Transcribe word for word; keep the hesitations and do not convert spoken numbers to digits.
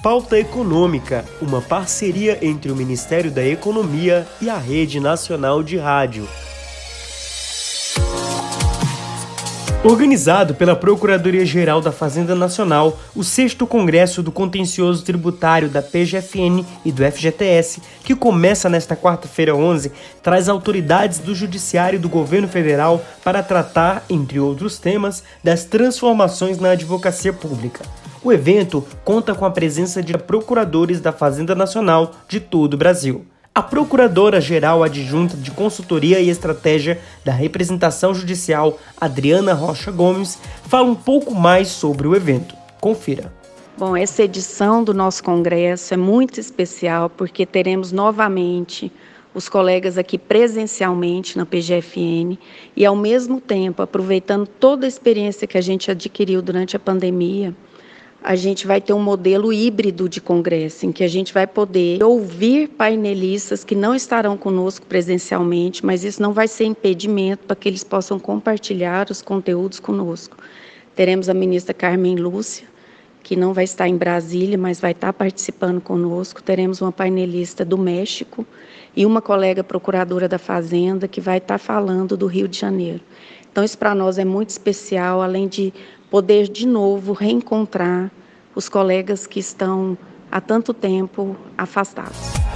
Pauta Econômica, uma parceria entre o Ministério da Economia e a Rede Nacional de Rádio. Organizado pela Procuradoria-Geral da Fazenda Nacional, o sexto Congresso do Contencioso Tributário da P G F N e do F G T S, que começa nesta quarta-feira onze, traz autoridades do Judiciário e do Governo Federal para tratar, entre outros temas, das transformações na advocacia pública. O evento conta com a presença de procuradores da Fazenda Nacional de todo o Brasil. A Procuradora-Geral Adjunta de Consultoria e Estratégia da Representação Judicial, Adriana Rocha Gomes, fala um pouco mais sobre o evento. Confira. Bom, essa edição do nosso congresso é muito especial porque teremos novamente os colegas aqui presencialmente na P G F N e, ao mesmo tempo, aproveitando toda a experiência que a gente adquiriu durante a pandemia, a gente vai ter um modelo híbrido de congresso, em que a gente vai poder ouvir painelistas que não estarão conosco presencialmente, mas isso não vai ser impedimento para que eles possam compartilhar os conteúdos conosco. Teremos a ministra Carmen Lúcia, que não vai estar em Brasília, mas vai estar participando conosco. Teremos uma painelista do México e uma colega procuradora da Fazenda, que vai estar falando do Rio de Janeiro. Então, isso para nós é muito especial, além de poder, de novo, reencontrar os colegas que estão há tanto tempo afastados.